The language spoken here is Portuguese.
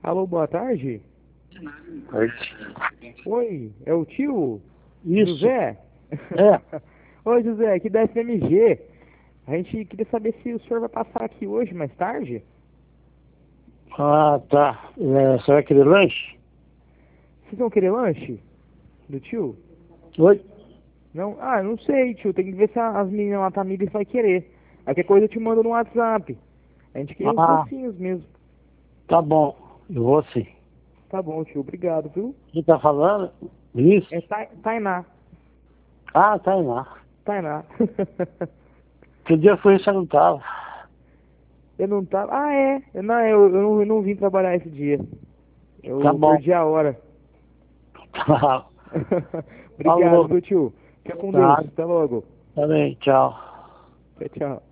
Alô, boa tarde. Oi. Oi, é o tio? Isso. José? É. Oi, José, aqui da FMG. A gente queria saber se o senhor vai passar aqui hoje, mais tarde? Ah, tá. Você vai querer lanche? Vocês vão querer lanche? Do tio? Oi? Não? Ah, não sei, tio. Tem que ver se as meninas lá, Tamires, vai querer. Qualquer coisa eu te mando no WhatsApp. A gente queria uns Ah, docinhos mesmo. tá bom. Eu vou sim. Tá bom, tio. Obrigado, viu? Quem tá falando? Isso? É Tainá. Ah, tá aí lá. Tainá. Que dia foi você não tava? Eu não tava. Ah, é. Eu não vim trabalhar esse dia. Tá Eu bom. perdi a hora. Tá. Obrigado, Falou. viu, tio? Fica com Deus. Tá. Até logo. Tá bem, tchau. Tchau, tchau.